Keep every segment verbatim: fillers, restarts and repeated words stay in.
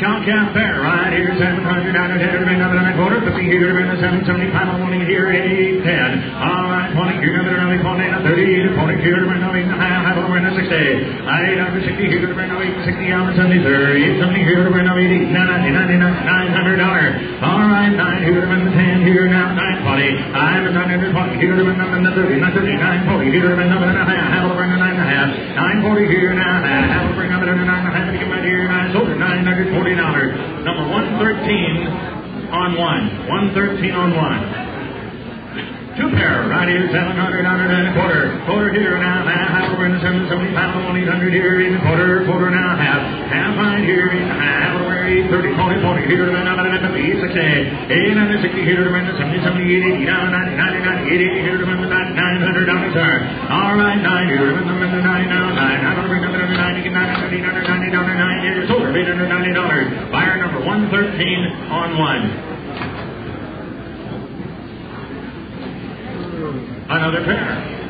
Count Count Fair right here, seven hundred dollars, ten, another nine quarter, fifty here, another seven seventy-five, I'm wanting here, eight, ten. All right, twenty here, another nine, twenty, thirty, forty here, another nine, half over, another sixty. Eight hundred sixty here, another eight sixty, on the seventy, thirty, eight seventy here, another eighty, ninety, ninety, nine hundred dollars. All right, nine here, another ten here, now nine forty. I'm nine hundred twenty here, another thirty, nine thirty, nine forty here, another and a half, half over, nine and a half, nine forty here, now half over, another nine and a half, come right here, nine sold, nine hundred forty dollars. Number one thirteen on one. one thirteen on one. Two pair right here, seven hundred dollars and a quarter. Quarter here now, half over in the seven seventy-five, one eight hundred here in the quarter, quarter now, half. Half right here in the half, over eight thirty, forty, forty here to the number fifty, sixty, eight hundred sixty here to the seventy, seventy, eighty, ninety, ninety, ninety, eighty here to the nine hundred dollars, sir. All right, nine here to the number nine now, nine. I'm going to bring number ninety, nine hundred, eight hundred ninety dollars, nine years older, eight hundred ninety dollars. Buyer number one thirteen on one. Another pair.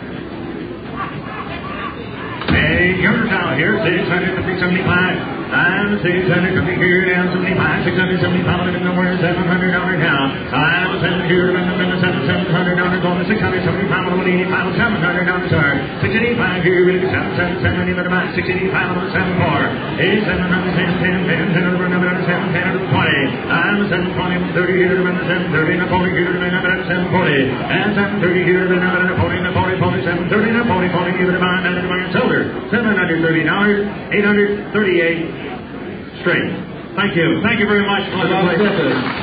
Hey, yours out here, six hundred fifty, seventy-five. I'm six hundred fifty here, down seventy-five, six hundred seventy-five, living nowhere, seven hundred dollars now. I'm seven here, living seven, seven hundred dollars, going to six hundred seventy-five, one eighty-five, seven hundred dollars, sir. six eighty-five here, really seven, seven, seven, even about six eighty-five, seven, four. eight, seven hundred, ten, ten, ten, ten, over another seven, ten, twenty. I'm seven twenty, thirty here, living seven thirty, and forty here, living another seven forty. And seven thirty here, living another forty, and forty, forty, seven thirty, and forty, forty, even about nine hundred silver. seven hundred thirty dollars, eight hundred thirty-eight straight. Thank you. Thank you very much.